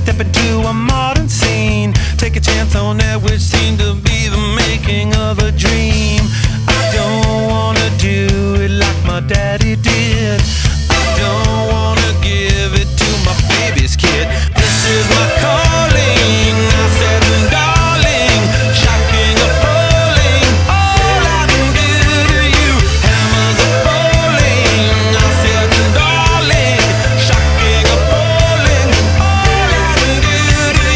step into a modern scene. Take a chance on that which seemed to be the making of a dream. I don't wanna do it like my daddy did. I don't wanna give it to my baby's kid. This is my calling, I said, darling, shocking, appalling. All I can do to you, hammers are falling. I said, darling, shocking, appalling. All I can do to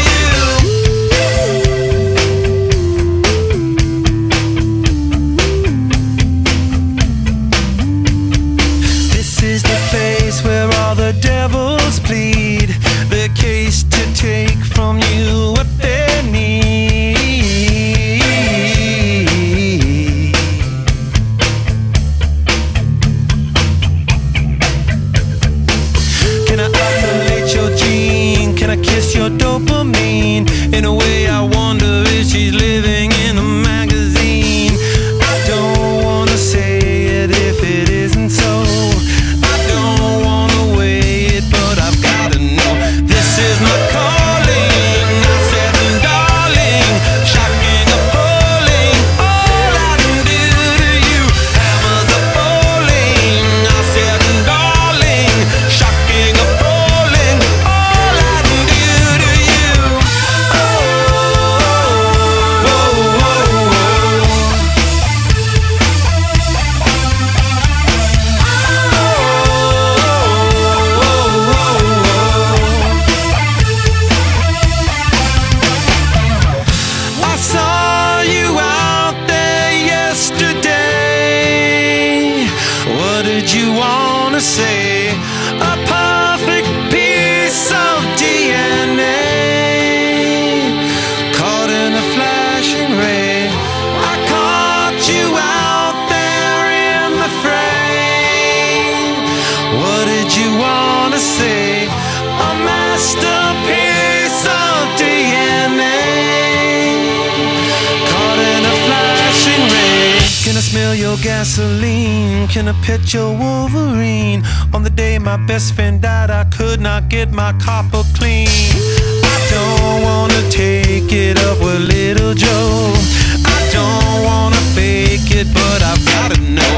you. This is the place where all the devils plead the case to take from you what they need. Can I isolate your gene? Can I kiss your dopamine? In a way I wonder if she's living in a magazine. I don't wanna say it if it isn't so. I don't wanna weigh it, but I've gotta know. This is my calling, I said, darling, shocking, appalling. All I can do to you, hammers are falling. I said, darling, shocking, appalling. All I can do to you. Oh, oh, oh, oh. I saw you out there yesterday. What did you wanna say? A perfect piece of DNA caught in a flashing ray. I caught you out there in the frame. What did you wanna say? A masterpiece of DNA caught in a flashing ray. Can I smell your gasoline? Can I pet your Wolverine? On the day my best friend died, I could not get my copper clean. I don't wanna take it up with little Joe. I don't wanna fake it, but I've gotta know.